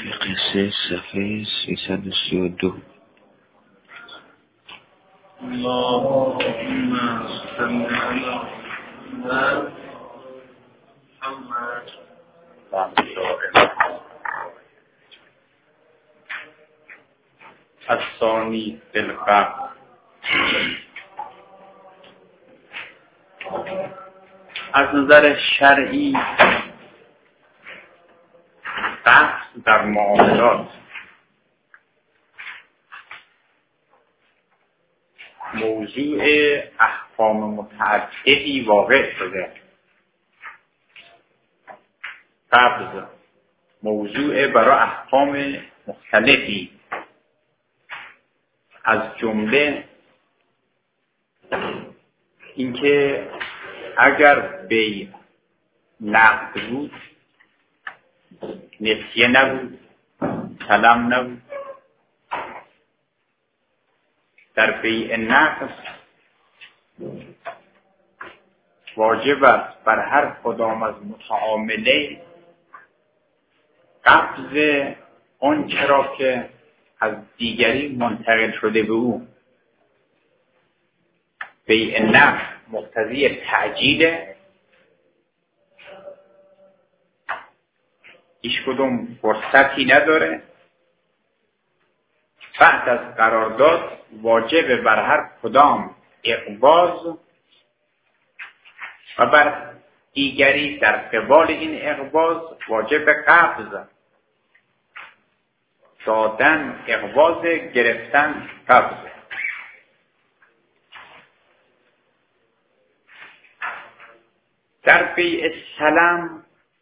قصه صفحه 332. اللهم صل علی محمد. الثانی بالقبض. از نظر شرعی قبض در معاملات موضوع احکام متعددی واقع شده. قبض موضوع برای احکام مختلفی، از جمله اینکه اگر بیع نقد بود، نسیه نبود، سلام نبود، در بیع نقد واجب است بر هر کدام از متعاملین قبض آنچه را که از دیگری منتقل شده به او. بیع نقد مقتضی تعجیل، هیچ کدوم فرصتی نداره. بعد از قرارداد واجب بر هر کدام اقباض و بر دیگری در قبال این اقباض واجب قبض دادن، اقباض گرفتن، قبض. در بیع سلم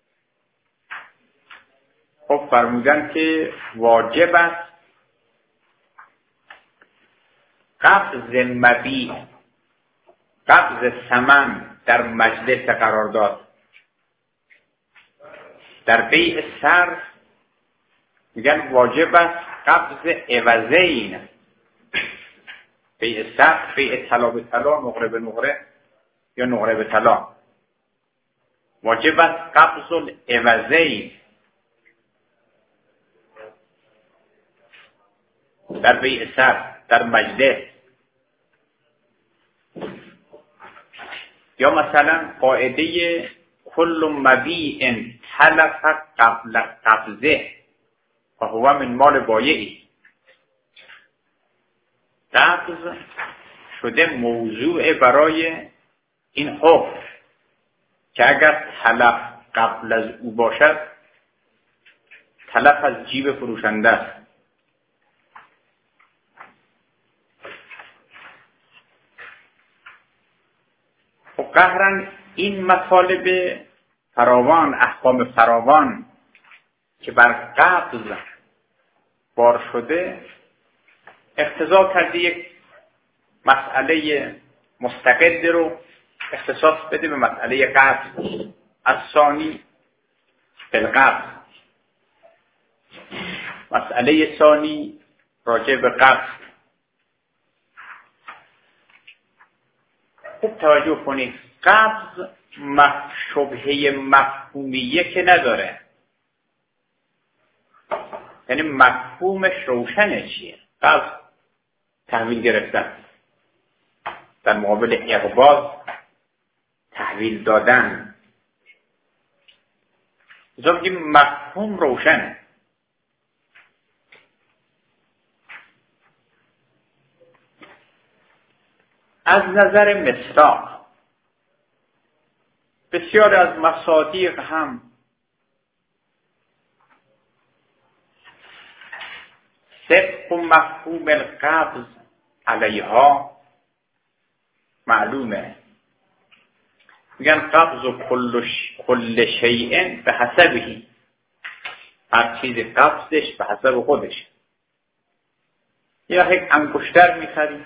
خب فرمودن که واجب است قبض مبیع، قبض ثمن در مجلس قرارداد. در بیع صرف میگن واجب است قبض عوضین. بیع صرف بیع طلا به طلا، نقره به نقره یا نقره به طلا، واجب است قبض العوضین. در بیع صرف در مجلس، یا مثلا قاعده کل مبیع تلف قبل قبضه و هو من مال بایعی. قبض شده موضوع برای این حکم که اگر تلف قبل از او باشد، تلف از جیب فروشنده است. و قهرن این مطالب فراوان، احکام فراوان که بر قبض بار شده، اقتضا کرده یک مسئله مستقل رو اختصاص بده به مسئله قبض. از ثانی بالقبض، مسئله ثانی راجع به قبض. خوب توجه کنید، قبض شبهه مفهومیه که نداره، یعنی مفهومش روشنه. چیه قبض؟ تحویل گرفتن، در مقابل اقباض تحویل دادن. لذا بگیم مفهوم روشنه. از نظر مصداق بسیار از مصادیق هم صدق و مفهوم القبض علیها معلومه. میگن قبض و کل شیء به حسبهی، هر چیز قبضش به حسب خودش. یا یک انگشتر میخری،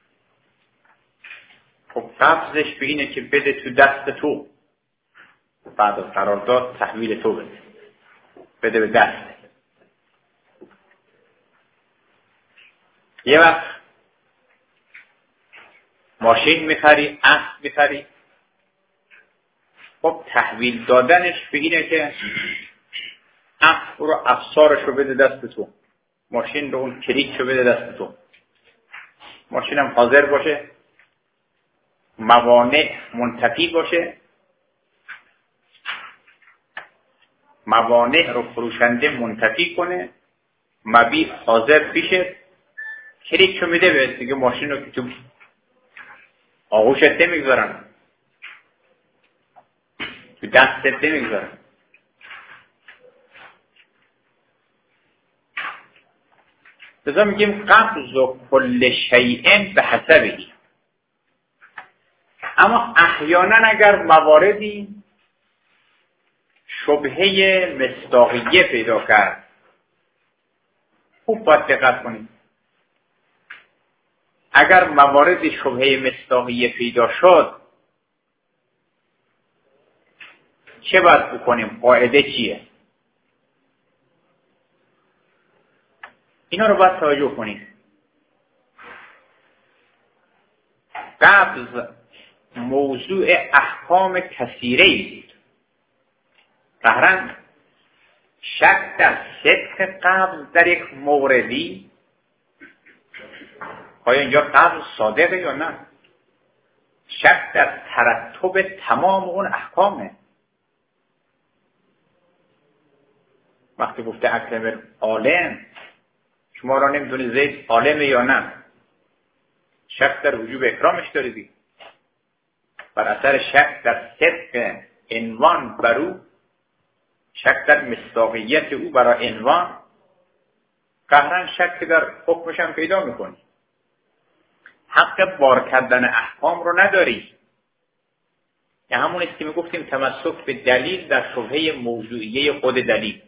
خب قبضش به اینه که بده تو دست تو، بعد از قرارداد تحویل تو بده، بده به دست. یه وقت ماشین میخری، اسب میخری، خب تحویل دادنش به اینه که برو افسارش رو بده دست تو، ماشین رو اون کلیک رو بده دست تو، ماشین هم حاضر باشه، موانع منتفی باشه، موانع رو فروشنده منتفی کنه، مبیع حاضر پیشه، کلیک رو میده بهت، دیگه ماشین رو که تو آغوشت نمیگذارن، تو دستت نمیگذارن. لذا میگیم قبض و کل شیء به حسبی. اما احیانا اگر مواردی شبهه مصداقیه پیدا کرد، خوب باید دقت کنید، اگر موارد شبهه مصداقیه پیدا شد چه باید بکنیم؟ قاعده چیه؟ اینا رو باید توجه کنید. قبض موضوع احکام کثیره است. قهرن شک در صدق قبض در یک موردی، آیا اینجا قبض صادقه یا نه؟ شک در ترتب تمام اون احکامه. وقتی گفته اکرم عالم، شما را نمیدونی زید عالمه یا نه، شک در وجوب اکرامش داریدی، بر اثر شک در صدق عنوان برو، شک در مصداقیت او برای عنوان، قهرن شک در حکمش هم پیدا میکنی. حق بار کردن احکام رو نداری. یه همون است که میگفتیم تمسک به دلیل در شبهه موضوعیه خود دلیل.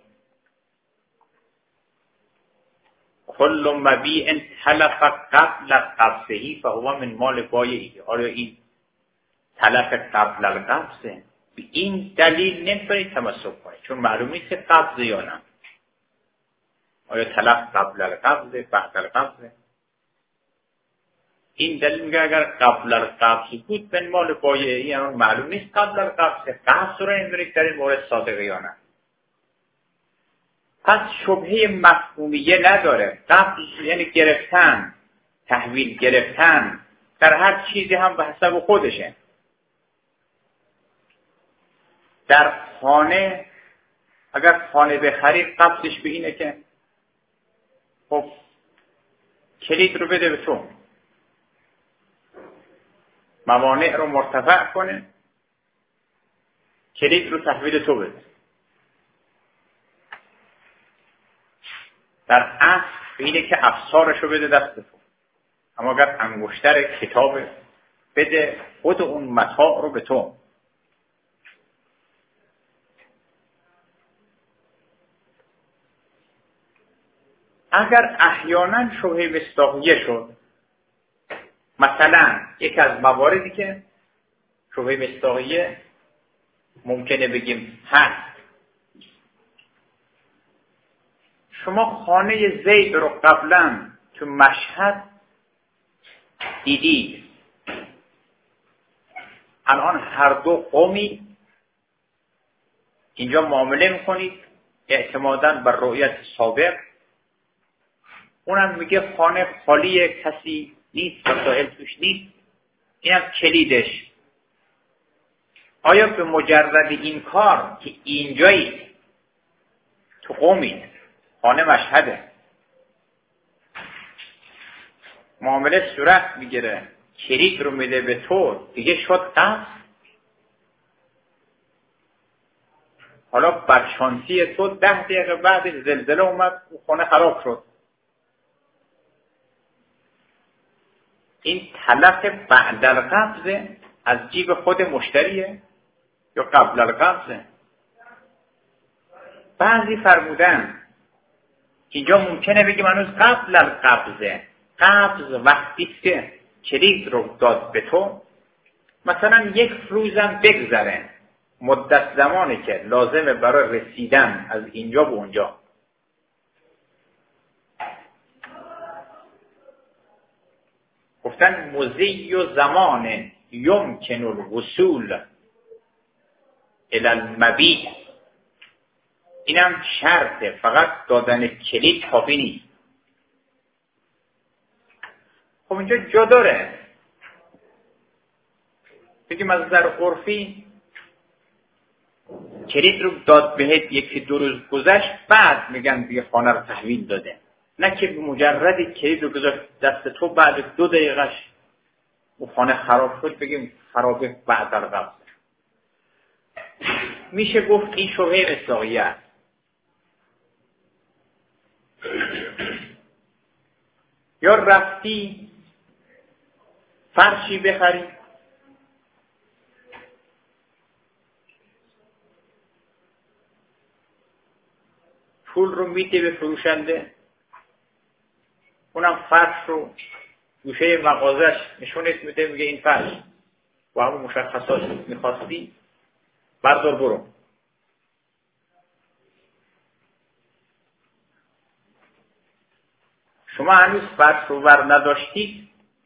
کل مبیع تلف قبل قبضه فهو من مال بایعه. آیا این تلف قبل القبضه؟ به این دلیل نمیتونید تمسک کنید، چون معلوم نیست قبضه یا نه. آیا تلف قبل القبضه بعد القبضه؟ این دلیل میگه اگر قبل القبض بود من مال بایعه، یعنی معلوم نیست قبل القبضه. قبض رو نمیدونید در این مورد صادقه یا نه. پس شبهه مفهومیه نداره. قبض یعنی گرفتن، تحویل گرفتن، در هر چیزی هم به حسب خودشه. در خانه اگر خانه بخری قبضش به اینه که خب کلید رو بده به تو، موانع رو مرتفع کنه، کلید رو تحویل تو بده. در اصل اینه که افسارش رو بده دست تو. اما اگر انگشتر کتاب بده، خود اون متاع رو به تو. اگر احیانا شبهه مصداقیه شد، مثلا یکی از مواردی که شبهه مصداقیه ممکنه بگیم هست، شما خانه زید رو قبلا تو مشهد دیدید، الان هر دو قومی اینجا معامله میکنید اعتماداً بر رؤیت سابق. اونم میگه خانه خالی، کسی نیست، وسایل توش نیست، اینم کلیدش. آیا به مجرد این کار که اینجایی تو قومی خانه مشهده معامله صورت میگیره، کلید رو میده به تو، دیگه شد قبض؟ حالا بدشانسی تو 10 دقیقه بعدش زلزله اومد و خانه خراب شد. این تلف بعد القبض از جیب خود مشتریه یا قبل القبض؟ بعضی فرمودن اینجا ممکنه بگیم هنوز قبل القبضه. قبض وقتی که کلید رو داد به تو، مثلا 1 روزم بگذره، مدت زمانی که لازمه برای رسیدن از اینجا به اونجا. گفتن مضی و زمان یمکن الوصول الی المبیع. اینم شرطه، فقط دادن کلید کافی نیست. خب اینجا جا داره بگیم از نظر عرفی کلید رو داد بهت، یکی دو روز گذشت بعد میگن دیگه خانه رو تحویل داده، نه که مجرد کلید رو گذاشت دست تو بعد 2 دقیقه‌اش اون خانه خراب شد بگیم خرابه بعد در قبض. میشه گفت این شبهه مصداقیه است. یا رفتی فرشی بخری، پول رو میده به فروشنده، اونم فرش رو گوشه مغازش نشونت میده، میگه این فرش با همون مشخصات میخواستی بردار برو. شما هنوز فرش رو ور نداشتید،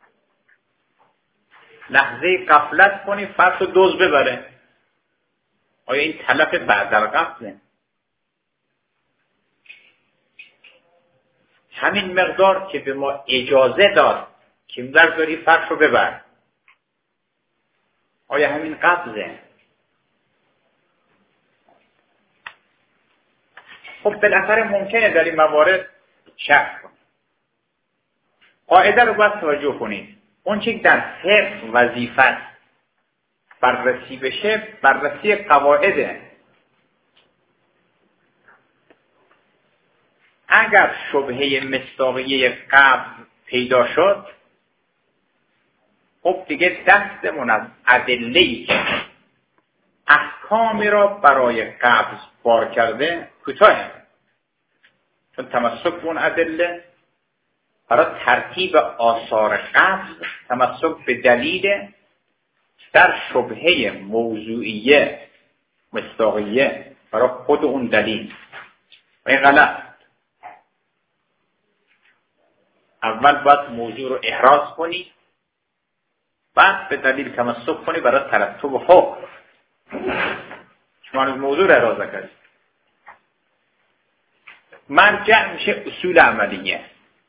لحظه غفلت کنید فرش رو دزد ببره، آیا این تلف بعد در قبضه؟ همین مقدار که به ما اجازه داد که برداری فرش رو ببر، آیا همین قبضه؟ خب بالاخره ممکنه در این موارد شک کنید. قاعده رو باید توجه کنید. اون چیزی در فقه وظیفه بررسی بشه، بررسی قواعده. اگر شبهه مصداقیه قبض پیدا شد، خب دیگه دستمون از ادله‌ای که احکامی را برای قبض بار کرده کوتاه، چون تمسک به اون ادله برای ترتیب آثار قبض تمسک به دلیل در شبهه موضوعیه مصداقیه برای خود اون دلیل. و این غلط. اول باید موضوع رو احراز کنی، بعد به دلیل تمسک کنی برای ترتب حکم. شما موضوع رو احراز نکنید. مرجع میشه اصول عملیه.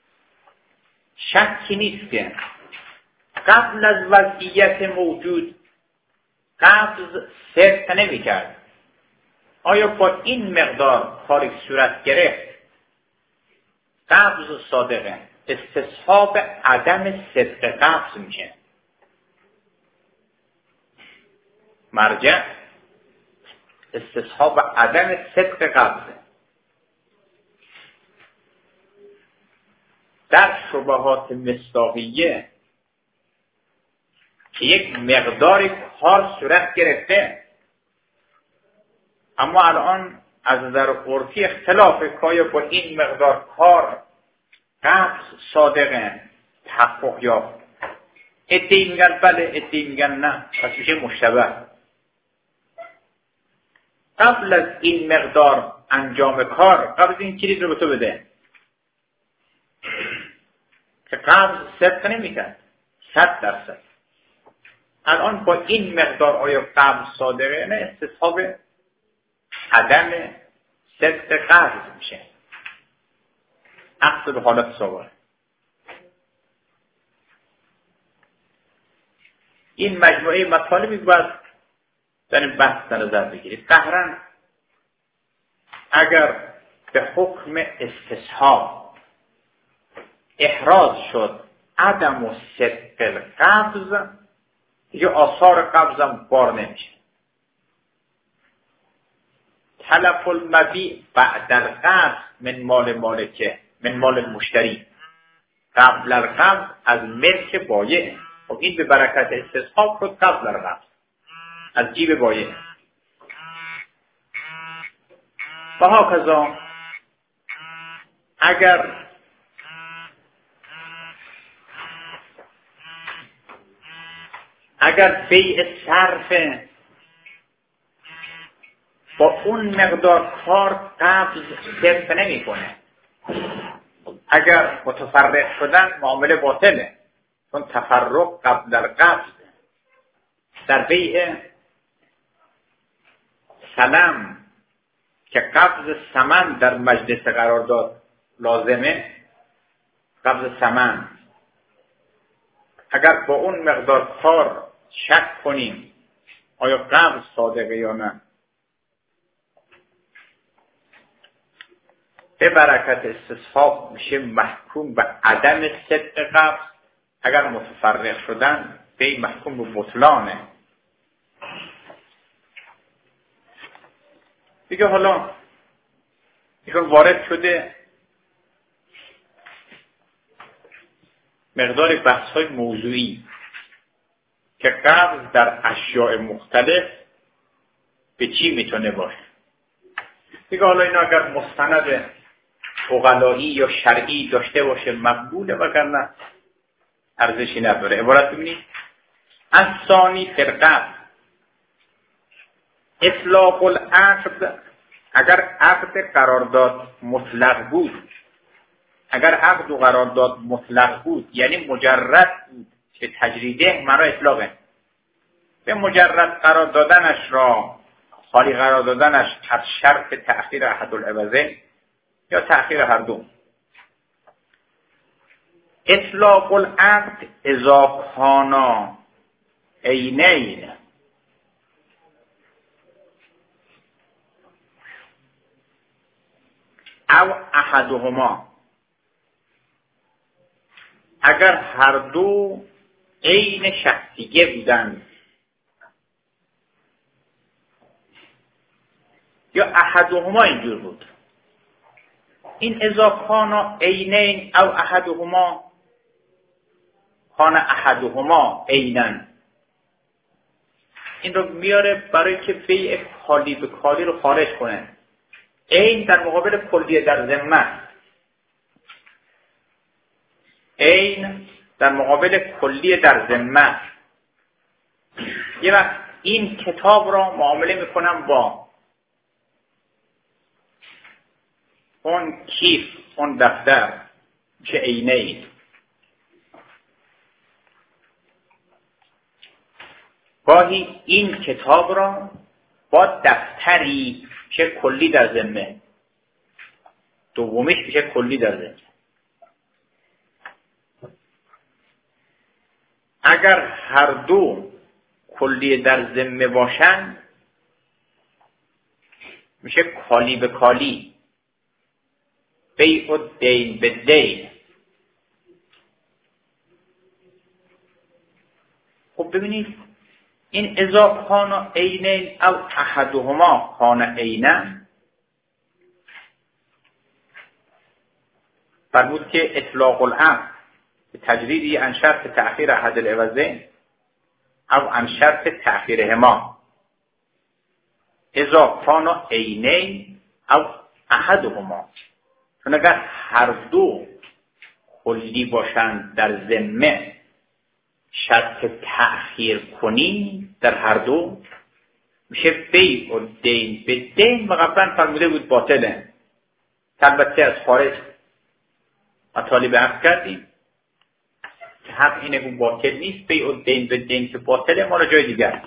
شکی نیست که قبل از وضعیت موجود قبض صدق نمی کرد. آیا با این مقدار کاری صورت گرفت قبض صادقه؟ استصحاب عدم صدق قبض میشه. مرجع استصحاب عدم صدق قبضه. در شبهات مصداقیه که یک مقداری کار صورت گرفته، اما الان از نظر عرفی اختلافه که آیا با این مقدار کار قبض صادقه تحقق یافت. عده‌ای میگن بله، عده‌ای میگن نه، پس میشه مشتبه. قبل از این مقدار انجام کار، قبل از این کلید رو به تو بده که قبض صدق نمیکرد 100%. الان با این مقدار آیا قبض صادقه؟ نه، استصحاب عدم صدق قبض میشه. عقد به حالت سابقه. این مجموعه مطالبی باید در این بحث در نظر بگیرید. قهرن اگر به حکم استصحاب احراز شد عدم و صدق القبض، دیگه آثار قبضم بار نمیشه. تلف المبیع بعد القبض من مال مالکه، من مال المشتری، قبل القبض از ملک بایع. خب این به برکت استصحاب شد قبل القبض از جیب بایع. و هاکذا اگر بیع صرف با اون مقدار کار قبض صرف نمی کنه، اگر متفرق شدن معامله باطله، چون تفرق قبل در قبض. در بیع سلم که قبض ثمن در مجلس قرارداد لازمه، قبض ثمن اگر با اون مقدار کار شک کنیم آیا قبض صادقه یا نه، به برکت استصحاب میشه محکوم به عدم صدق قبض. اگر متفرق شدن به محکوم به بطلانه. دیگه حالا ایشون وارد شده مقدار بحث‌های موضوعی که قبض در اشیاء مختلف به چی میتونه باشه. دیگه حالا اینا اگر مستند عقلایی یا شرعی داشته باشه مقبوله، وگرنه ارزشی نداره. عبارت ببینید از ثانی فرقه اطلاق العقد. اگر عقد قرارداد مطلق بود، اگر عقد و قرارداد مطلق بود یعنی مجرد بود که تجریده مرا اطلاقه، به مجرد قرار دادنش را خالی قرار دادنش از شرط تأخیر احد العوضین یا تأخیر هر دو. اطلاق العقد اذا کانا عینین او احدهما، اگر هر دو عین شخصیه بودند یا احدهما اینجور بود. این اذا کانا عینین او احدهما، کان احدهما عینن، این رو میاره برای که بیع کالی به کالی رو خارج کنه. عین در مقابل کلیه در ذمه، عین در مقابل کلیه در ذمه. یه وقت این کتاب را معامله میکنم با اون کیف، اون دفتر، چه عینین. گاهی این کتاب را با دفتری که کلی در ذمه، دومیش میشه کلی در ذمه. اگر هر دو کلی در ذمه باشن میشه کالی به کالی، بیع الدین به دین. خب ببینید این اذا کان عینین او احدهما کان عینن فرمود که اطلاق العقد تجریدی عن شرط تأخیر احد العوضین او عن شرط تأخیرهما. اذا کان عینین او احدهما، چون اگر هر دو کلی باشند در ذمه شرط تأخیر کنی در هر دو میشه بیع الدین به دین. و قبلا فرموده بود باطله، البته از خارج مطالب عرض کردیم که حق اینه که باطل نیست. بیع الدین به دین که باطله ما را جای دیگر.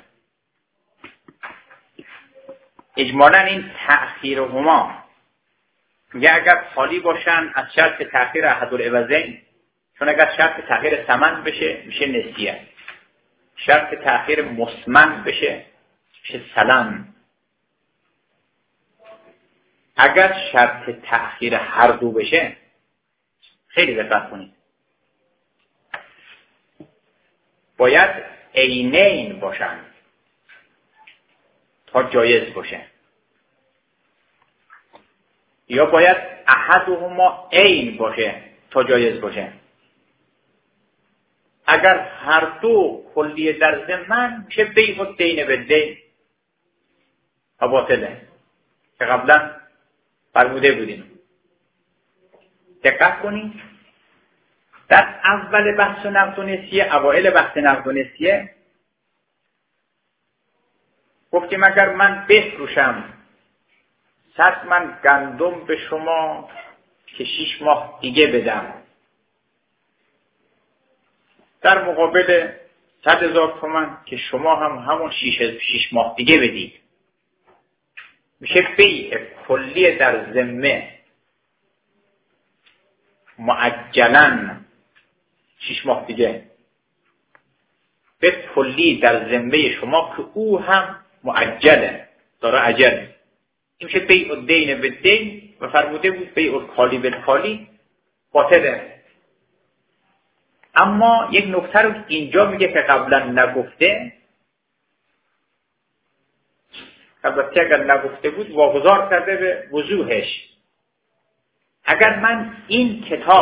اجمالا این تأخیرهما میگه اگر خالی باشن از شرط تأخیر احد العوضین، چون اگر شرط تأخیر ثمن بشه میشه نسیه، شرط تأخیر مسمن بشه میشه سلم. اگر شرط تأخیر هر دو بشه، خیلی دقت کنید، باید عینین باشن تا جایز باشه، یا باید احدهما عین باشه تا جایز باشه. اگر هر دو کلیه در ذمن میشه بیع الدین به دین و باطله که قبلا فرموده بودیم. دقت کنید در اول بحث نقد و نسیه، اوائل بحث نقد و نسیه گفتیم اگر من بفروشم 100 من گندم به شما که 6 ماه دیگه بدم، در مقابل 100,000 تومان که شما هم همون 6 ماه دیگه بدید، میشه بیع کلی در ذمه معجلاً 6 ماه دیگه، به کلی در ذمه شما که او هم معجله، داره عجل. این میشه بیع الدین بالدین و فرموده بود بیع الکالی بالکالی باطله. اما یک نکته رو اینجا میگه که قبلا نگفته، البته اگر نگفته بود واگذار کرده به وضوحش. اگر من این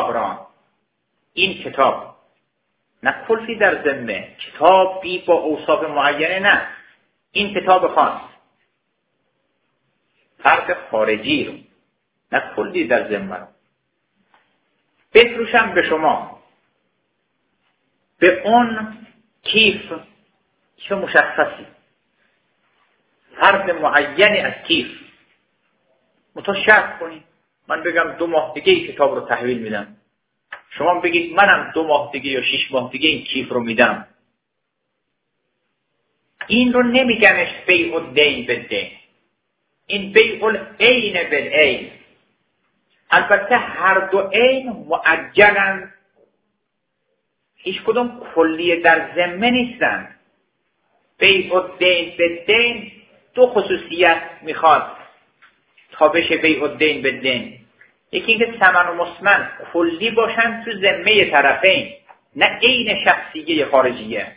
کتاب نه کلی در ذمه، کتابی با اوصاف معینه، نه، این کتاب خاص فرد خارجی رو، نه کلی در ذمه رو بفروشم به شما به اون کیف مشخصی، فرد معینی از کیف، متو شرط کنید. من بگم 2 ماه دیگه این کتاب رو تحویل میدم، شما بگید منم 2 ماه دیگه یا 6 ماه دیگه این کیف رو میدم. این رو نمیگنش بیع الدین بالدین، این بیع العین بالعین. البته هر دو عین معجلن، هیچ کدوم کلیه در ذمه نیستن. بیع الدین بالدین 2 خصوصیت میخواد تا بشه بیع الدین بالدین. یکی اینکه ثمن و مسمن کلی باشن تو ذمه طرفین، نه عین شخصیه خارجیه.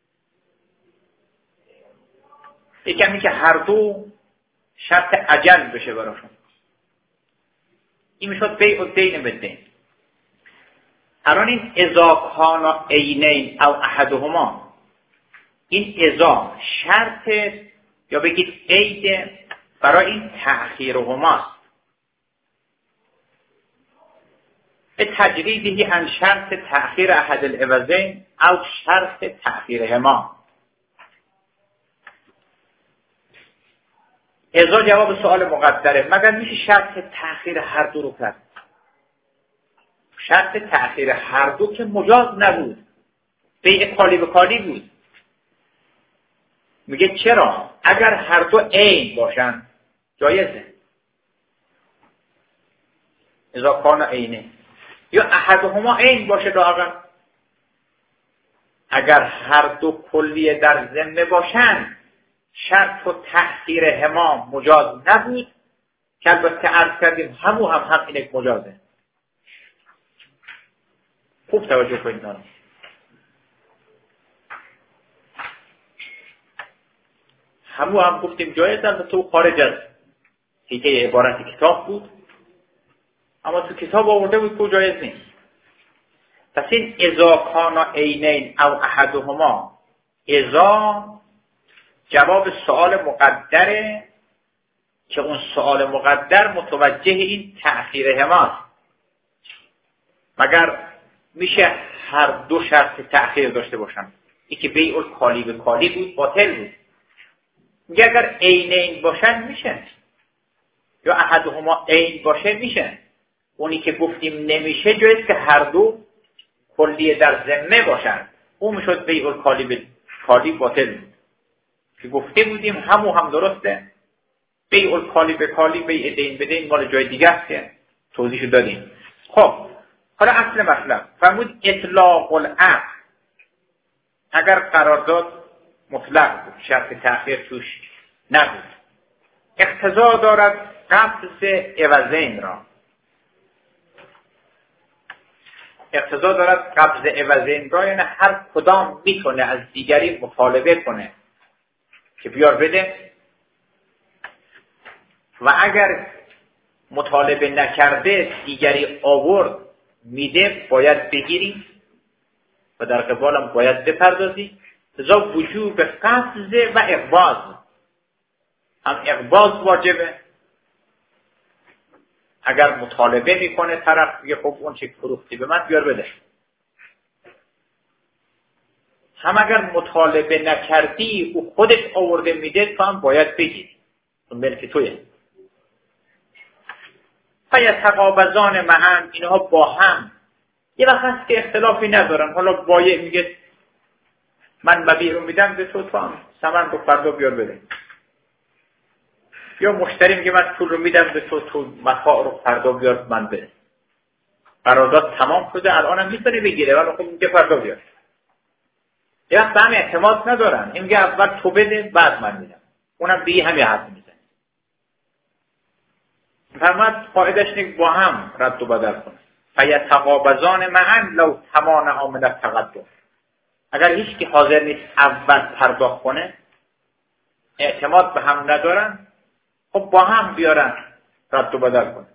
یکی همین که هر دو شرط عجل بشه براشون. این میشد بیع الدین بالدین. الان این اذا کان عینین او احدهما، این اذا شرط یا بگید عید برای این تأخیرهما به تجریدی عن شرط تأخیر احد العوضین او شرط تأخیرهما. اذا جواب سوال مقدره، مگر میشه شرط تأخیر هر دو رو کرد؟ شرط تأخیر هر دو که مجاز نبود، بیع کالی به کالی بود. میگه چرا؟ اگر هر دو عین باشن جایزه. اذا کان عینه یا احدهما عین باشه داغن. اگر هر دو کلیه در ذمه باشن شرط و تأخیر هما مجاز نبود، که البته عرض کردیم همو هم حق اینک مجازه. خوب توجه کنید. همو هم گفتیم جایز، البته تو خارج از حیطه عبارت کتاب بود، اما تو کتاب آورده بود که جایز نیست. پس این اذا کان عینین او احدهما، اذا جواب سوال مقدره که اون سوال مقدر متوجه این تأخیر هماست. مگر میشه هر دو شرط تأخیر داشته باشن؟ یکی بیع الکالی به کالی بود، باطل بود. میگه اگر عینین باشن میشه، یا احدهما عین باشه میشه. اونی که گفتیم نمیشه جایز که هر دو کلیه در ذمه باشن، اون میشد بیع الکالی به کالی باطل بود. که گفته بودیم همو هم درسته، بیع الکالی به کالی بیع دین به دین مال جای دیگه است که توضیحش دادیم. خب حالا اصل مطلب فرمود اطلاق العقد. اگر قرارداد مطلق بود، شرط تأخیر توش نبود، اقتضا دارد قبض عوضین را. اقتضا دارد قبض عوضین را، یعنی هر کدام میتونه از دیگری مطالبه کنه که بیار بده، و اگر مطالبه نکرده دیگری آورد میده باید بگیری و در قبالم باید بپردازی. لذا وجوب قبض و اقباض، هم اقباض واجبه. اگر مطالبه میکنه طرف میگه خب اون چه فروختی به من بیار بده، هم اگر مطالبه نکردی او خودش آورده میده تو هم باید بگیری، اون ملک تویه. فیتقابضان معا، اینها با هم یه وقت هست که اختلافی ندارن. حالا بایع میگه من مبیع رو میدم به تو، تو هم ثمن رو فردا بیار بده. یا مشتری میگه من پول رو میدم به تو متاع رو فردا بیار من بده. قرارداد تمام شده، الانم میتونه بگیره ولی خب میگه فردا بیار. یا به هم اعتماد ندارن، این میگه اول تو بده بعد من میدم، اونم دیگه همین حرف میزنه. فرمود قاعدش اینه با هم رد و بدل کنه. فیتقابضان معا لو تمانع من التقدم. اگر هیچ کی حاضر نیست اول پرداخت کنه، اعتماد به هم ندارن، خب با هم بیارن رد و بدل کنه.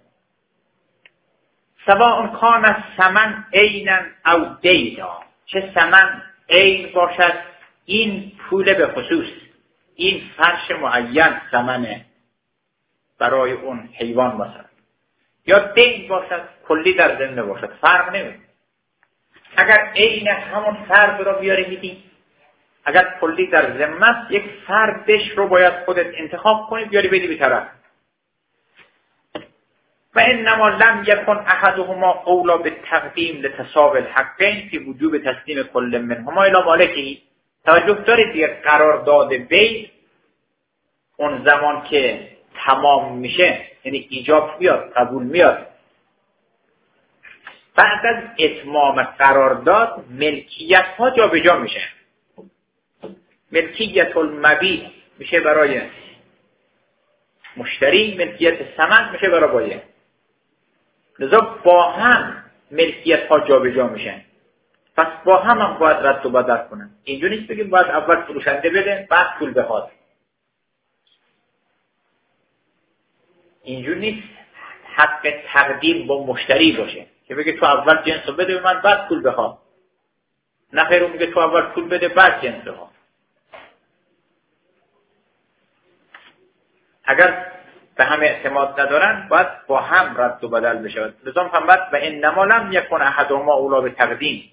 سواء کان الثمن عینا او دینا، چه ثمن عین باشد، این پول به خصوص، این فرش معین ثمنه برای اون حیوان مثلا، یا دین باشد کلی در ذمه باشد، فرق نمیکنه. اگر عین همون فرد رو بیاره میدی، اگر کلی در ذمه یک فردش رو باید خودت انتخاب کنی بیاری بدی به طرف. و انما لم یکن احدهما اولا بالتقدیم لتساوی الحقین فی وجوب تسلیم کل منهما الی مالکه. توجه دارید دیگه، قرارداد بیع اون زمان که تمام میشه، یعنی ایجاب میاد، قبول میاد، بعد از اتمام قرارداد ملکیت ها جا به جا میشه. ملکیت المبیع میشه برای مشتری، ملکیت ثمن میشه برای بایع. لذا با هم ملکیت ها جا به جا میشن، پس با هم باید رد و بدل کنن. اینجوری نیست بگیم باید اول فروشنده بده بعد پول بخواد. اینجوری نیست حق تقدیم با مشتری باشه که بگه تو اول جنس رو بده به من بعد پول بخواد. نه خیر، میگه تو اول پول بده بعد جنس بخواد. اگر به هم اعتماد ندارن باید با هم رد و بدل بشه. لذا فرمود و انما لم یکن احدهما اولا بالتقدیم،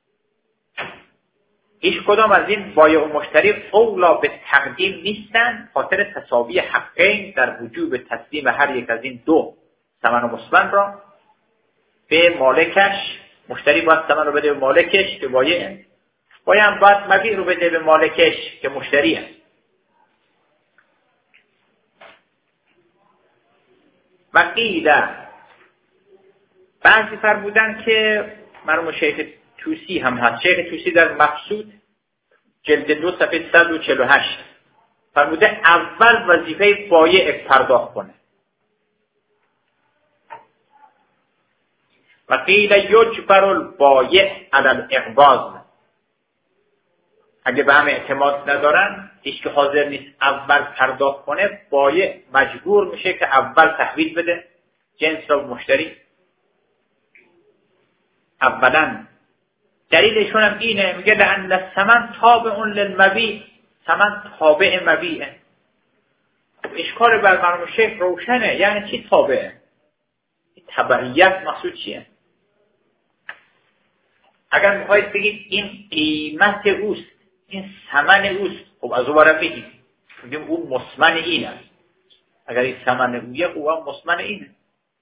هیچ کدام از این بایع و مشتری اولا به تقدیم نیستن، خاطر تساوی حقین در وجوب تسلیم هر یک از این دو ثمن و مسلم را به مالکش. مشتری باید ثمن رو بده به مالکش که بایع هم باید مبیع رو بده به مالکش که مشتری هست. و قیل، بعضی فرمودن که مرحوم شیخ توسی هم هست، شیخ توسی در مقصود جلد 2 صفحه 148 فرموده اول وظیفه بایع پرداخت کنه. و قیل یجبر البایع علی الاقباض، اگه به هم اعتماد ندارن، هیچ که حاضر نیست اول پرداخت کنه، بایع مجبور میشه که اول تحویل بده جنس را مشتری. اولا دلیلشون هم اینه، میگه لأن الثمن تابع للمبیع، ثمن تابع مبیعه. اشکال بر مرحوم شیخ روشنه، یعنی چی تابعه؟ تبعیت مقصود چیه؟ اگر میخواید بگید این قیمت اوست، این ثمن اوست، خب از او باید بگید، میگیم اون مسمن این است. اگر این ثمن اویه، خب اون مسمن اینه.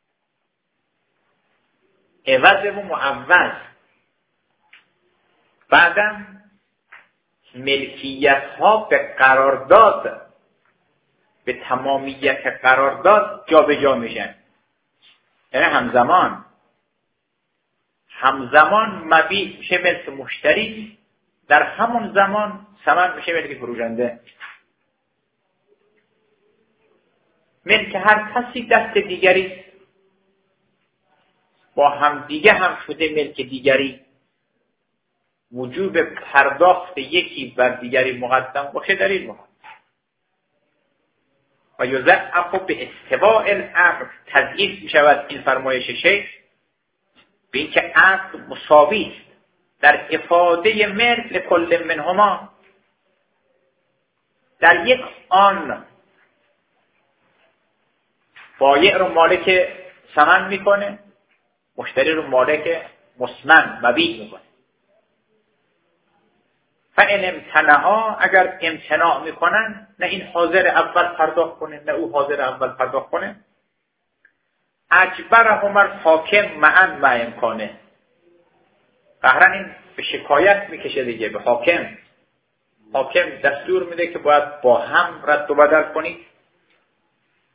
عوض و معوض. بعدم ملکیت ها به قرارداد، به تمامیت قرارداد جا به جا میشن، یعنی همزمان مبیع میشه ملک مشتری، در همون زمان ثمن میشه ملک فروشنده. ملک هر کسی دست دیگری، با هم دیگه هم شده ملک دیگری. وجوب پرداخت یکی بر دیگری مقدم باشه در این موقع. و یضعف به استواء الامر، تضعیف می شود این فرمایش شیخ به اینکه عقل مساوی است در افاده ملک لکل منهما. در یک آن بایع رو مالک ثمن میکنه، مشتری رو مالک مسمن مبیع میکنه. فان امتنعا، اگر امتناع میکنن، نه این حاضر اول پرداخت کنه نه او حاضر اول پرداخت کنه، اجبرهما الحاکم معا مع امکانه. قهرن این به شکایت میکشه دیگه به حاکم. حاکم دستور میده که باید با هم رد و بدل کنید.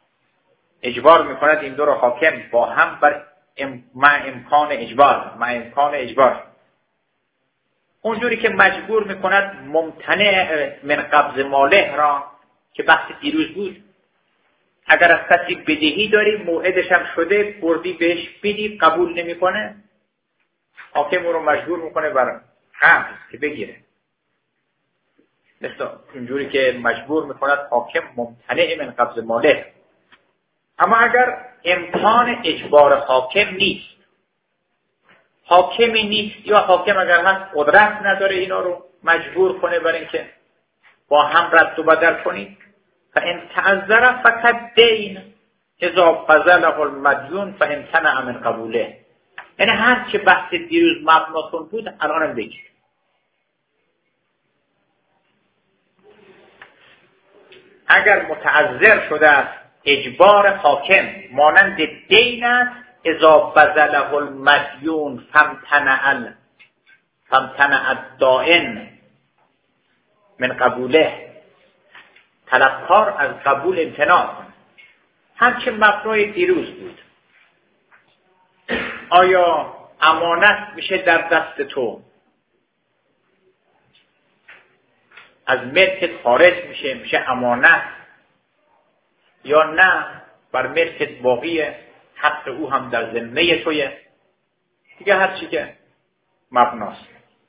اجبار میکند این دو را حاکم با هم بر مع امکان اجبار. اونجوری که مجبور میکند ممتنع من قبض ماله را که بحث دیروز بود، اگر از کسی بدهی داری موعدش هم شده بردی بهش بدی قبول نمیکنه، حاکم او رو مجبور میکنه بر قبض که بگیره. مثل اونجوری که مجبور میکند حاکم ممتنع من قبض ماله. اما اگر امکان اجبار حاکم نیست، حاکمی نیست، یا حاکم اگر هست قدرت نداره اینا رو مجبور کنه بر اینکه با هم رد و بدل کنید، فان تعذر فقط دین اذا فضله المدیون فامتنع من قبوله. یعنی هر چه بحث دیروز مبناتون بود الانم بگیر. اگر متعذر شده است اجبار حاکم مانند دین است، اذا بذله المدیون فامتنع الدائن من قبوله، طلبکار از قبول امتناع کنه. همچه مبنای دیروز بود. آیا امانت میشه در دست تو از ملکت خارج میشه امانت، یا نه بر ملکت باقیه، حق او هم در ذمه تویه؟ دیگه هر چی که مبناست.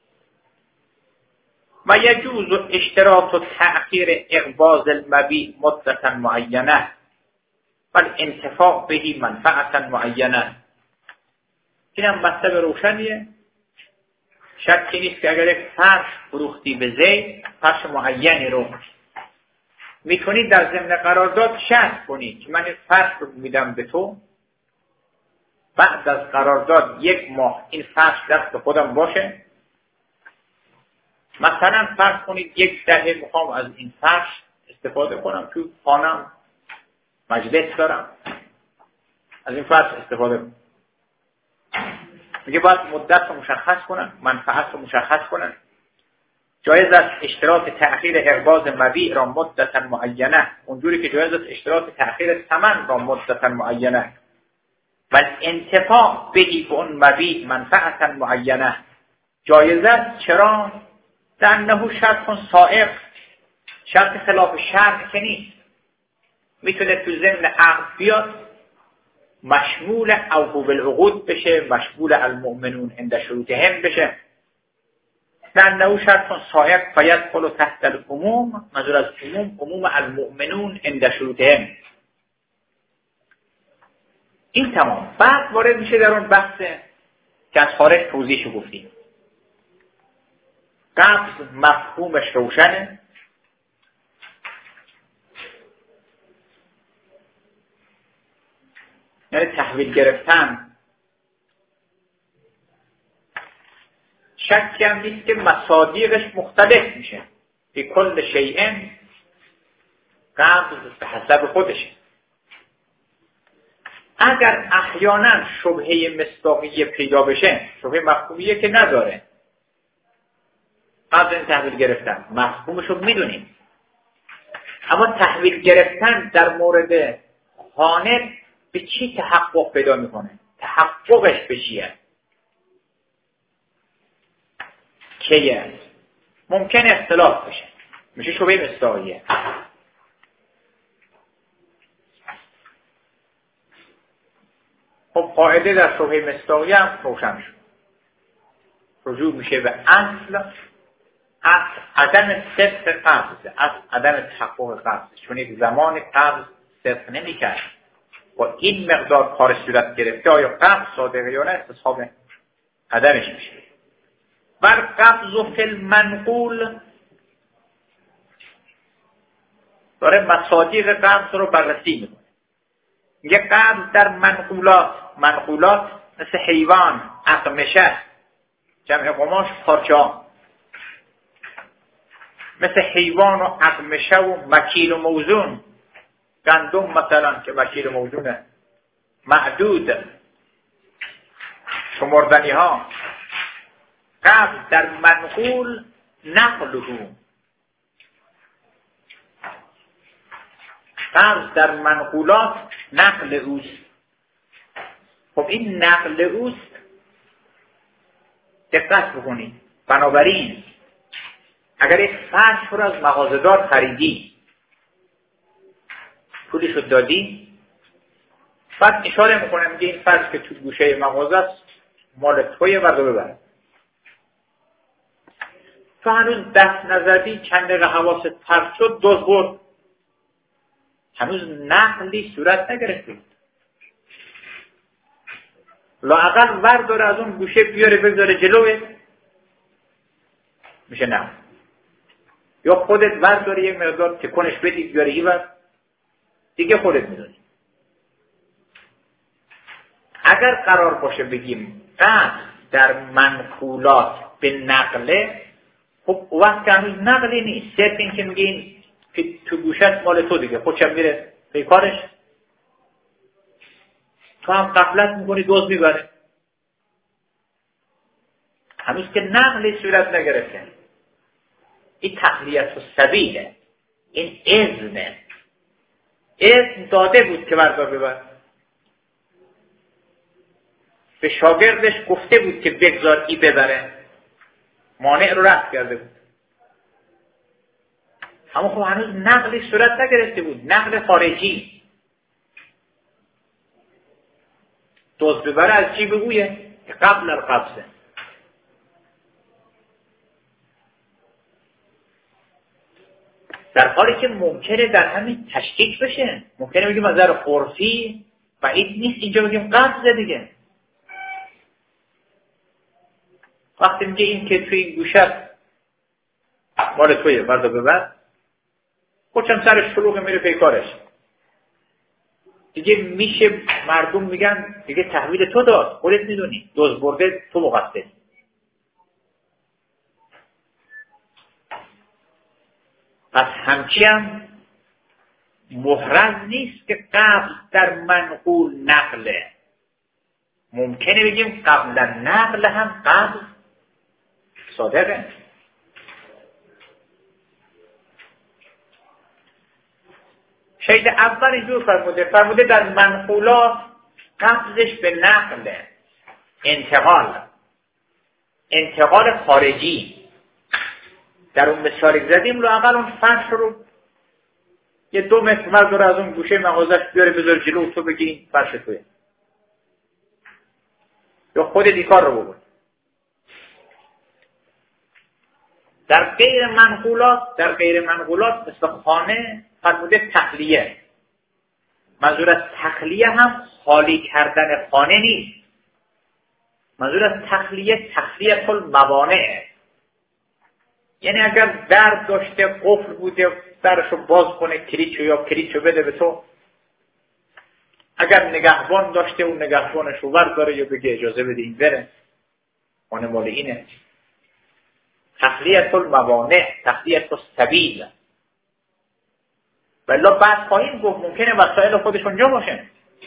و یجوز اشتراط و تأخیر اقباض المبیع مدتا معینه ولی انتفاع بهی منفعتا معینه. این هم مطلب روشنیه. شکی نیست که اگر یک فرش فروختی به زید، فرش معینی رو میتونی در ضمن قرارداد شرط کنی که من این فرش رو میدم به تو، بعد از قرارداد 1 ماه این فرش دست خودم باشه. مثلا فرض کنید 1 دهه میخوام از این فرش استفاده کنم، تو خانم مجلس دارم، از این فرش استفاده کنم. میگه باید مدت رو مشخص کنن، منفعت رو مشخص کنن. جایز است اشتراط تأخیر اقباض مبیع را مدتا معینه، اونجوری که جایز است اشتراط تأخیر ثمن را مدتا معینه و انتفاع بهی به اون مبیع منفعتا معینه. جایز است. چرا؟ لأنه شرط سائغ، شرط خلاف شرع که نیست، میتونه تو ضمن عقد بیاد، مشمول اوفوا بالعقود بشه، مشمول المؤمنون عند شروطهم بشه. لأنه شرط سائغ فیدخل تحت العموم، منظور از عموم المؤمنون عند شروطهم. این تمام. بعد وارد میشه در اون بحث که از خارج توضیحش گفتیم. قبض مفهومش روشنه. یعنی تحویل گرفتن. شکی هم نیست که مصادیقش مختلف میشه. به کل شیء قبض به حسب خودشه. اگر احیانا شبهه مصداقیه پیدا بشه، شبهه مفهومیه که نداره، قبض این تحویل گرفتن مفهومش رو میدونیم، اما تحویل گرفتن در مورد خانه به چی تحقق پیدا میکنه؟ تحققش به چیه؟ کیه؟ ممکنه اختلاف بشه، میشه شبهه مصداقیه. خب قاعده در شبهه مصداقیه هم روشن شد. رجوع میشه به اصل عدم صدق قبض، از عدم تحقق قبض، چون یک زمان قبض صدق نمی کرد، با این مقدار کار صورت گرفته، آیا قبض صادقه یا نه؟ استصحاب عدمش میشه. بر قبض و فی المنقول داره مصادیق قبض رو بررسی میکنه. میگه قبض در منقولات مثل حیوان، اقمشه، جمع قماش، پارچه، مثل حیوان و اقمشه و مکیل و موزون، گندم مثلا که مکیل و موزونه، معدود، شمردنی ها. قبض در منقول نقله، قبض در منقولات نقل اوست. خب این نقل اوست، دقت بکنید. بنابراین اگر یک فرش رو از مغازه‌دار خریدی، پولشو دادی، بعد اشاره میکنه میگه این فرش که تو گوشه مغازه است مال توی بردا ببر. تو هنوز دست نزدی، چند دقیقه حواست پرت شد، دزد برد، هنوز نقلی صورت نگرفته. لااقل ورداره از اون گوشه بیاره بذاره جلوه، میشه نه. یا خودت ورداره یک مقدار تکونش بدی بیاره ایور، دیگه خودت میدونی. اگر قرار باشه بگیم قطع در منقولات به نقله، خب وقت که هنوز نقلی نیست، صرف این که میگین که تو گوشت مال تو دیگه، خودشم میره به کارش، تو هم غفلت میکنی دزد میبره، هنوز که نقلی صورت نگرفته. این تخلیت و سبیله، این اذنه، اذن داده بود که بردار ببر، به شاگردش گفته بود که بگذار ای ببره، مانع رو رفع کرده بود. اما خب هنوز نقلی صورت نگرفته بود، نقل خارجی. دزد ببره از چی بگویه؟ که قبل القبضه. در حالی که ممکنه در همین تشکیک بشه، ممکنه بگیم از نظر عرفی بعید نیست اینجا بگیم قبضه دیگه. وقتی میگه این که توی این گوشت مال تویه بردا ببر، خودشم سرش شلوغه میره پی کارش، دیگه میشه مردم میگن دیگه تحویل تو داد، خودت میدونی دزد برده تو مقصر. پس همچی هم محرز نیست که قبل در منقول نقله. ممکنه بگیم قبل نقل هم قبل صادقه. شاید اول اینجور فرموده در منقولات قبضش به نقله، انتقال خارجی. در اون مثالی زدیم لااقل اون فرش رو یه 2 متر مرد رو از اون گوشه مغازش بیاره بذار جلو، تو بگی این فرش توی، یا خود دیکار رو بگو. در غیر منقولات مثل خانه فرموده تخلیه. منظور از تخلیه هم خالی کردن خانه نیست، منظور از تخلیه الموانع. یعنی اگر در داشته قفل بوده درشو باز کنه، کلیدشو بده به تو. اگر نگهبان داشته اون نگهبانشو برداره یا بگه اجازه بده این بره، خانه مال اینه. تخلیه الموانع، تخلیه السبیل. ولی بعد خواهیم گفت ممکنه وسایل خودش اونجا باشه،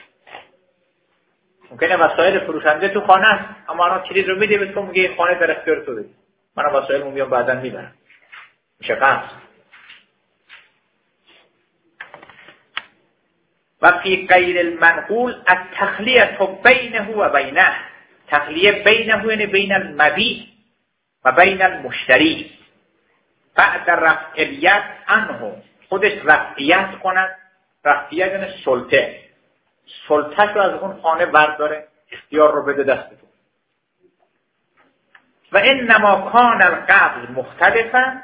ممکنه وسایل فروشنده تو خانه است، اما الان کلید رو میده به تو، میگه خانه در اختیار تو ده، من وسایلمو میام بعداً میبرم، میشه قبض. و فی غیر المنقول التخلیه بینه و بینه، تخلیه بینه یعنی بین المبیع و بین المشتری. بعد رفع الید عنه، خودش رفعیت کند. رفعیت یعنی سلطه‌ش رو از اون خانه برداره، اختیار رو بده دست تو. و انما کان القبض مختلفا،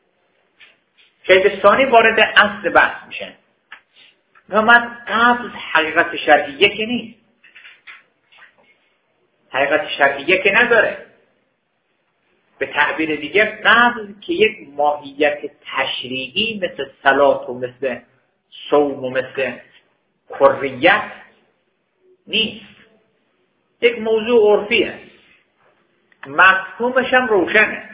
که ثانی وارد اصل بحث میشه. من قبض حقیقت شرعیه که نیست، حقیقت شرعیه که نداره. به تعبیر دیگه قبض که یک ماهیت تشریعی مثل صلات و مثل صوم و مثل حریت نیست، یک موضوع عرفیه، مفهومش هم روشنه.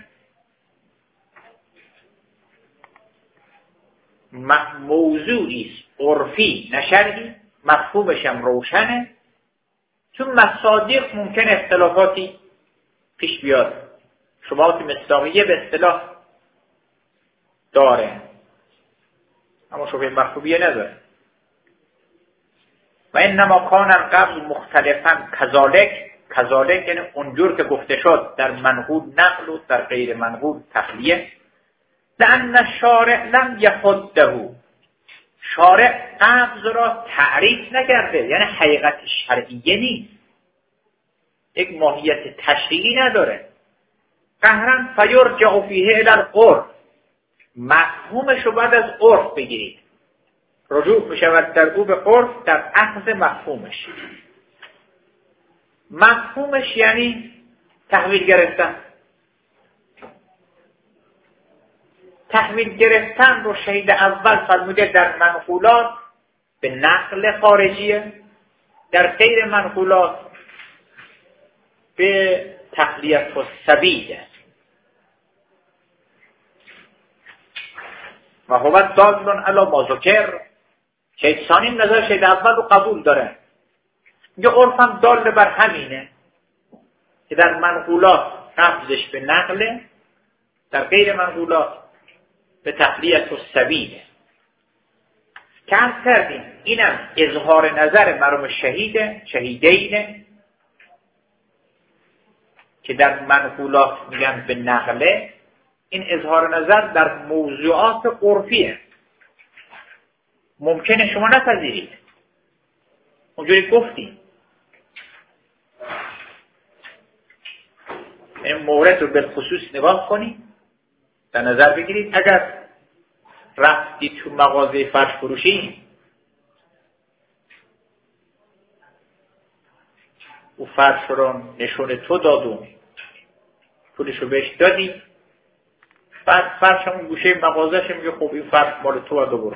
موضوعی عرفی نه شرعی، مفهومش هم روشنه. چون مصادیق ممکن اختلافاتی پیش بیاد، شبهات مصداقیه به اصطلاح داره اما شبهه مفهومیه نداره. و انما کان القبض مختلفا کذالک یعنی اونجور که گفته شد در منقول نقل و در غیر منقول تخلیه. لأن الشارع لم یحده، شارع قبض را تعریف نکرده، یعنی حقیقت شرعیه نیست، یک ماهیت تشریعی نداره. قهرن فیرجع فیه الی العرف، مفهومش رو بعد از عرف بگیرید، رجوع بشود در او به عرف در اخذ مفهومش. مفهومش یعنی تحویل گرفتن. تحویل گرفتن رو شهید اول فرموده در منقولات به نقل خارجیه، در غیر منقولات به تخلیه السبیل و هو دال علی ما ذکر. شهید ثانی نظر شهید اول رو قبول داره، میگه عرفم دال بر همینه که در منقولات قبضش به نقله، در غیر منقولات به تخلیه السبیل. که عرض کردیم اینم اظهار نظر مرحوم شهیدینه که در منقولات میگن به نقله. این اظهار نظر در موضوعات عرفیه، ممکنه شما نپذیرید، اونجوری گفتیم. این مورد رو بالخصوص نگاه کنید، در نظر بگیرید. اگر رفتی تو مغازه فرش فروشی، او فرش رو نشون تو دادون، پولشو بهش دادی، بعد فرش همون گوشه مغازهش میگه خب این فرش مال تو برو،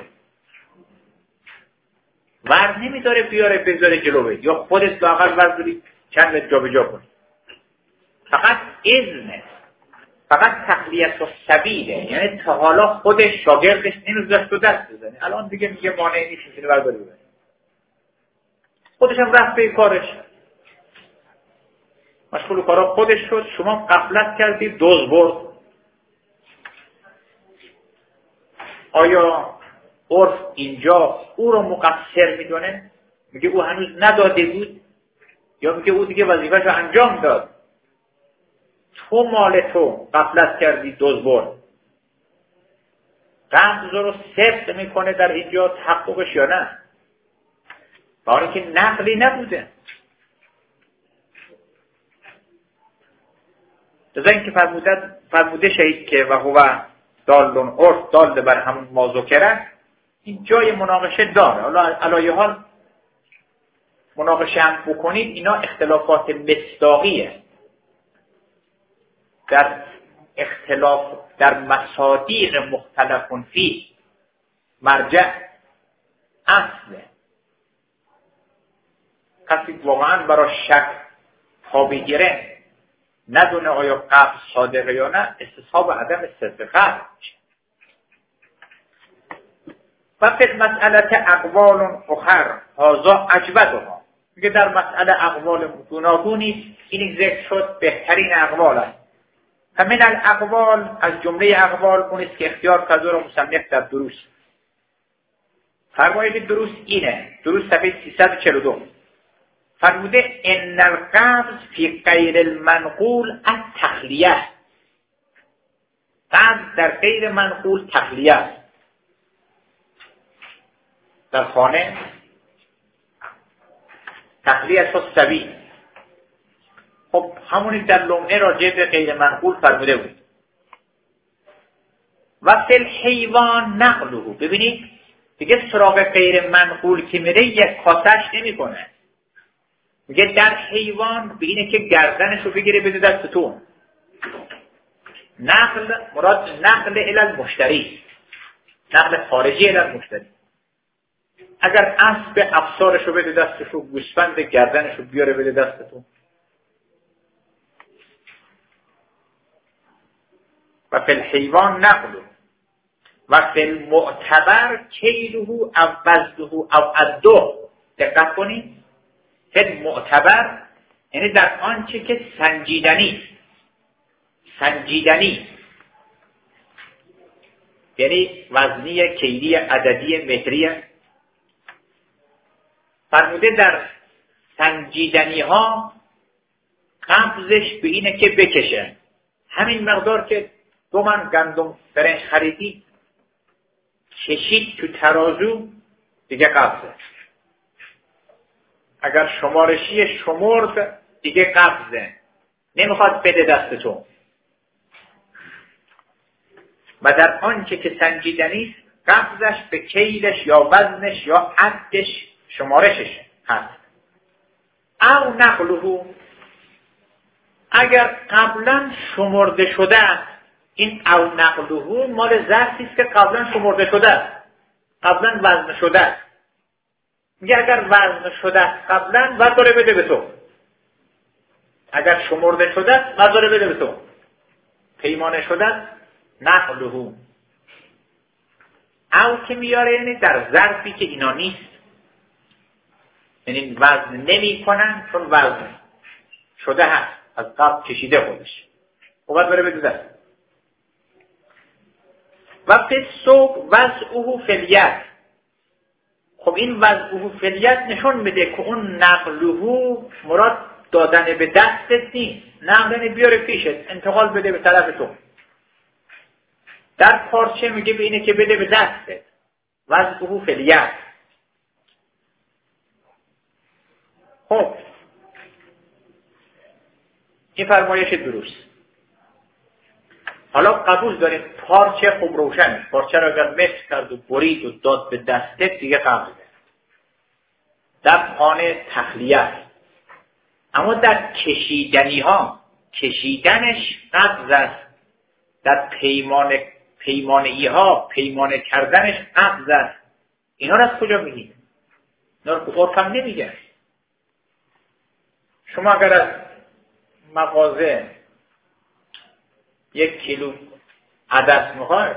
ور نمیداره بیاره بذاره جلوه، یا خودت لااقل ورداری چند جا به جا کنی. فقط اذنه، فقط تخلیه السبیله، یعنی تا حالا خودش شاگردش نمیذاشت تو دست بزنی، الان دیگه میگه مانعی نیست میتونی برداری بزنی. خودش هم رفت به کارش، مشغول کارا خودش شد، شما غفلت کردی، دزد برد. آیا عرف اینجا او رو مقصر میدونه؟ میگه او هنوز نداده بود، یا میگه او دیگه وظیفه‌شو انجام داد؟ تو مال تو غفلت کردی، دزد برد. قبض رو ثبت میکنه در اینجا تحققش یا نه؟ برای که نقلی نبوده. لذا اینکه فرموده شهید که و هو دالون عرف دال بر همون ما ذکره، این جای مناقشه داره. حالا علایه حال مناقشه هم بکنید، اینا اختلافات مصداقیه، در اختلاف در مصادیق مختلف فیه، مرجع اصله. کسی واقعا برای شک پا بگیره، ندونه آیا قبض صادقه یا نه، استصحاب عدم صدق قبض میشه. و فی مسئله اقوال اخر هذا اجودها، میگه در مسئله اقوال گوناگونی این ذکر شد بهترین اقوال است. فمن الاقوال، از جمله اقوال اون است که اختیار کرده رو مصنف در دروس. فرمایید دروس اینه، دروس صفحه 342 فرموده ان القبض فی غیر المنقول التخلیه، قبض در غیر منقول تخلیه. در خانه تخلیه السبیل، خب همونی در لمعه راجع به غیر منقول فرموده بود. و فی الحیوان نقله، ببینید دیگه سراغ غیر منقول که میره یک کاسش نمی کنه، میگه در حیوان به اینه که گردنش رو بگیره بده دست تو. نقل مراد نقل الی المشتری، نقل خارجی الی المشتری. اگر اسب افسارش رو بده دستش رو، گوسفند گردنش رو بیاره بده دست تو. و فی الحیوان نقله و فی المعتبر کیله او وزنه او عده. دقت کنید، فی المعتبر یعنی در آنچه که سنجیدنی یعنی وزنی، کیلی، عددی، متری. فرموده در سنجیدنی ها قبضش به اینه که بکشه. همین مقدار که 2 من گندم برنج خریدی کشید تو ترازو دیگه قبضه. اگر شمارشی شمرد دیگه قبضه، نمیخواد بده دست تو. و در آنچه که سنجیدنی قبضش به کیلش یا وزنش یا عدش شمارشش هست. او نقلهو، اگر قبلا شمرده شده است، این او نقلهو مال ظرفی است که قبلا شمرده شده است، قبلا وزن شده است. میگه اگر وزن شده است قبلا وزن بده به تو، اگر شمرده شده است وزن بده به تو، پیمانه شده است نقلهو. او که میاره یعنی در ظرفی که اینا نیست، یعنی وزن نمی کنن چون وزن شده هست، از قبل کشیده خودش، و باید بره بده دست. و فسوق وضعه فلیت. خب این وضعه فلیت نشون میده که اون نقلهو مراد دادن به دستت نیست، نقلن بیاره پیشت، انتقال بده به طرف تو. در پارچه میگه به اینه که بده به دستت، وضعه فلیت. خب این فرمایش درست. حالا قبول داریم پارچه خوب روشن، پارچه را اگر مس کرد و برید و داد به دستت دیگه قبضه، در خانه تخلیه است. اما در کشیدنی ها کشیدنش قبض است، در پیمانه‌ای ها پیمانه کردنش قبض است. اینا را از کجا میگید؟ اینا رو عرفم نمیگه. شما اگر از مغازه 1 کیلو عدس میخوای،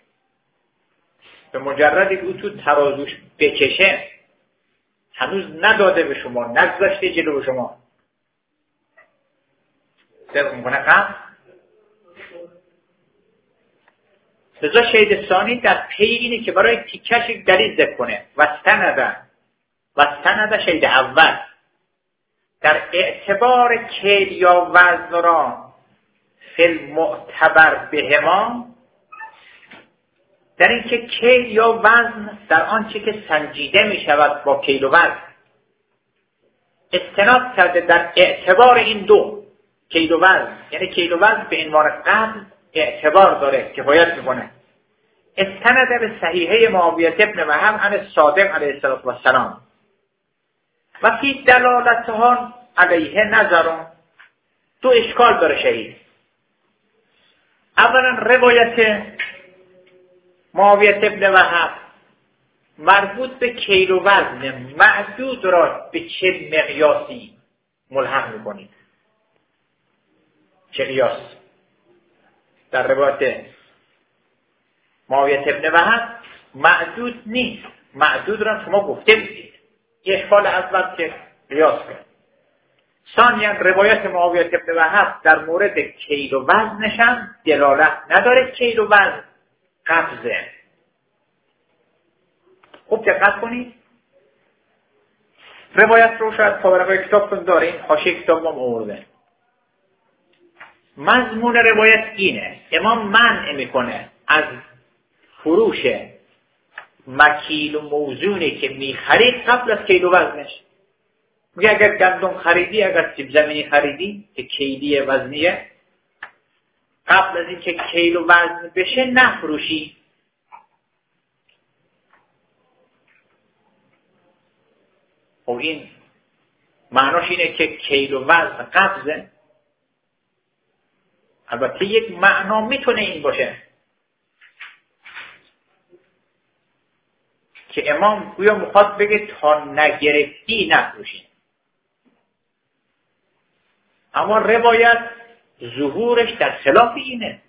به مجردی که او تو ترازوش بکشه، هنوز نداده به شما، نگذاشته جلو به شما، صرف میکنه قبض. لذا شهید ثانی در پی اینه که برای تیکش یک دلیل ذکر کنه. و استند شهید اول در اعتبار کیل یا وزن را فی المعتبر بهما، در این که کیل یا وزن در آنچه که سنجیده می شود با کیل و وزن استناد کرده، در اعتبار این دو کیل و وزن، یعنی کیل و وزن به عنوان قبض اعتبار داره، کفایت میکنه. استند به صحیحه معاویه ابن وهب عن الصادق علیه السلام و فی دلالتها علیه نظرون. 2 اشکال داره شهید. اولا روایت معاویه ابن وهب مربوط به کیل و وزن معدود را به چه مقیاسی ملحق میکنید؟ چه قیاس؟ در روایت معاویه ابن وهب معدود نیست، معدود را شما گفته بودید. یه اشکال اول که قیاس کرد. ثانیا روایت معاویه ابن وهب در مورد کیل و وزنش هم دلالت نداره، کیل و وزن قبضه. خوب دقت کنید. روایت رو شاید پاورقای کتابتون داره، این حاشیه کتاب هم آورده. مضمون روایت اینه: امام منع میکنه از فروش مکیل و موزونی که میخرید قبل از کیل و وزنش. میگه اگر گندم خریدی، اگر سیب زمینی خریدی که کیلی وزنیه، قبل از این که کیل و وزن بشه نفروشی. خب این معناش اینه که کیل و وزن قبضه. البته یک معنا میتونه این باشه که امام گویا میخواد بگه تا نگرفتی نفروشی. اما روایت ظهورش در خلاف اینه.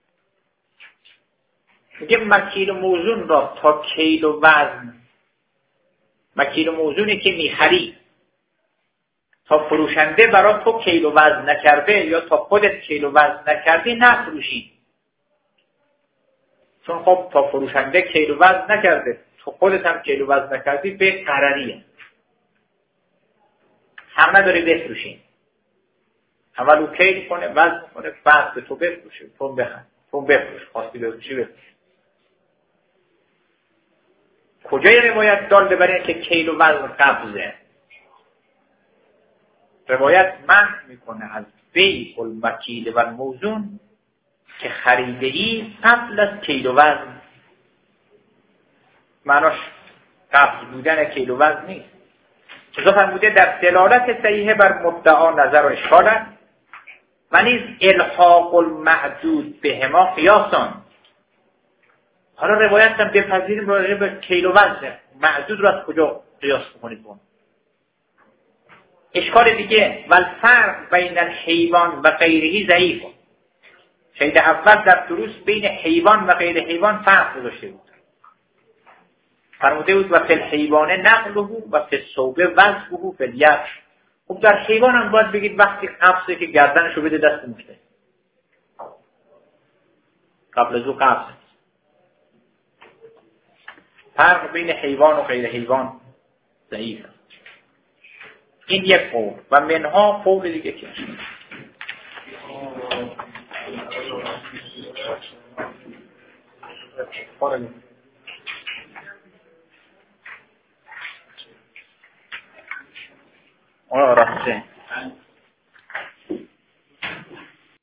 میگه مکیل و موزون را تا کیل و وزن، مکیل و موزونی که میخری تا فروشنده برای تو کیل و وزن نکرده یا تا خودت کیل و وزن نکردی نفروشی. چون خب تا فروشنده کیل و وزن نکرده، تو خودت هم کیل و وزن نکردی، به قرریه. حق نداری بفروشی. اول او کیل کنه، وزن کنه، بعد به تو بفروشه، تو بفروش، خواستی بفروشی بفروش. کجای روایت داله بر این که کیل و وزن قبضه؟ روایت منع میکنه از بیع المکیل و الموزون که خریده ای قبل از کیل و وزن. معناش قبض بودن کیل و وزن نیست. چیزا فرموده در دلالت صحیحه بر مدعا نظر و اشکال است و نیز الحاق المعدود بهما قیاسان. حالا روایت هم بپذیریم راجع به کیل و وزن، معدود رو از کجا قیاس بکنید بون؟ اشکال دیگه، والفرق بین الحیوان و غیره ضعیف. شاید اول در دروس بین حیوان و غیر حیوان فرق گذاشته بود. فرموده بود و فی الحیوان نقله و فی الصوب وضعه فی الید. خب در حیوان هم باید بگید وقتی قبضه که گردنشو بده دست مشتری، قبل از او قبضه. فرق بین حیوان و غیر حیوان ضعیف. این یک قول و منها قول دیگه که راسته